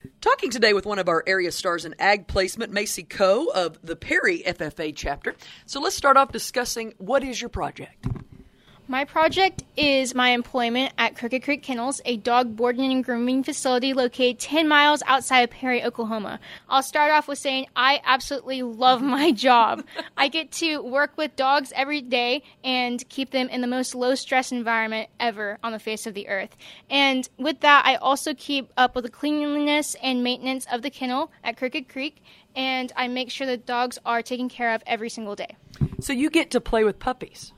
Talking today with one of our area stars in ag placement, Macy Coe of the Perry FFA chapter. So let's start off discussing, what is your project? My project is my employment at Crooked Creek Kennels, a dog boarding and grooming facility located 10 miles outside of Perry, Oklahoma. I'll start off with saying I absolutely love my job. I get to work with dogs every day and keep them in the most low-stress environment ever on the face of the earth. And with that, I also keep up with the cleanliness and maintenance of the kennel at Crooked Creek, and I make sure the dogs are taken care of every single day. So you get to play with puppies.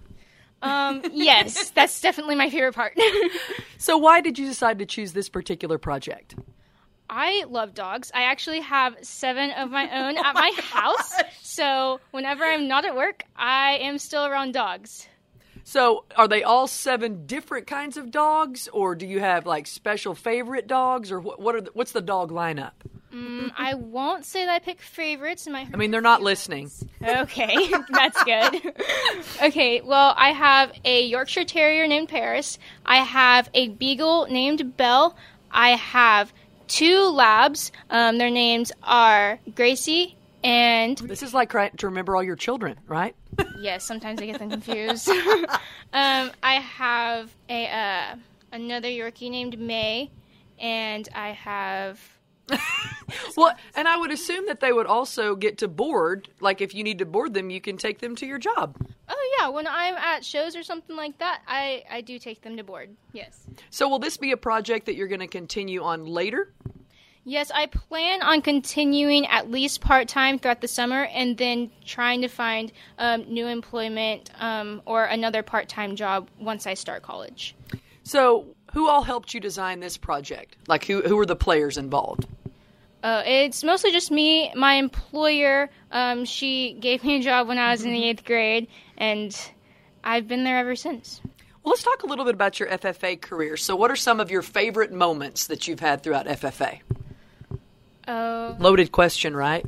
Yes, that's definitely my favorite part. So why did you decide to choose this particular project? I love dogs. I actually have 7 of my own at my house. So whenever I'm not at work, I am still around dogs. So are they all 7 different kinds of dogs, or do you have like special favorite dogs, or what's the dog lineup? I won't say that I pick favorites. I mean, they're not listening. Okay, that's good. Okay, well, I have a Yorkshire Terrier named Paris. I have a Beagle named Belle. I have 2 Labs. Their names are Gracie and... This is like to remember all your children, right? Yes, sometimes I get them confused. I have another Yorkie named May, and I have... Well, and I would assume that they would also get to board. Like, if you need to board them, you can take them to your job. Oh, yeah. When I'm at shows or something like that, I do take them to board. Yes. So will this be a project that you're going to continue on later? Yes, I plan on continuing at least part-time throughout the summer and then trying to find new employment or another part-time job once I start college. So who all helped you design this project? Like, who were the players involved? It's mostly just me. My employer, she gave me a job when I was in the 8th grade, and I've been there ever since. Well, let's talk a little bit about your FFA career. So what are some of your favorite moments that you've had throughout FFA? Loaded question, right?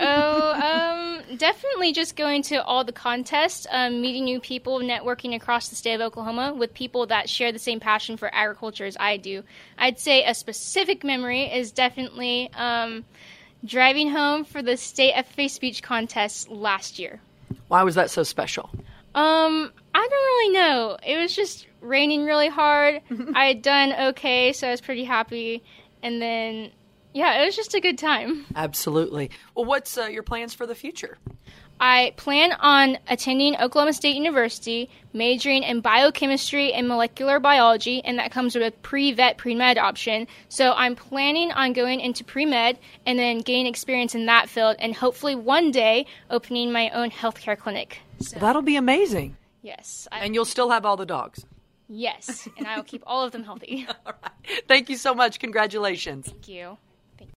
Definitely just going to all the contests, meeting new people, networking across the state of Oklahoma with people that share the same passion for agriculture as I do. I'd say a specific memory is definitely driving home for the state FFA speech contest last year. Why was that so special? I don't really know. It was just raining really hard. I had done okay, so I was pretty happy. And then... yeah, it was just a good time. Absolutely. Well, what's your plans for the future? I plan on attending Oklahoma State University, majoring in biochemistry and molecular biology, and that comes with a pre-vet, pre-med option. So I'm planning on going into pre-med and then gaining experience in that field and hopefully one day opening my own healthcare clinic. So, that'll be amazing. Yes. And you'll still have all the dogs? Yes, and I will keep all of them healthy. All right. Thank you so much. Congratulations. Thank you.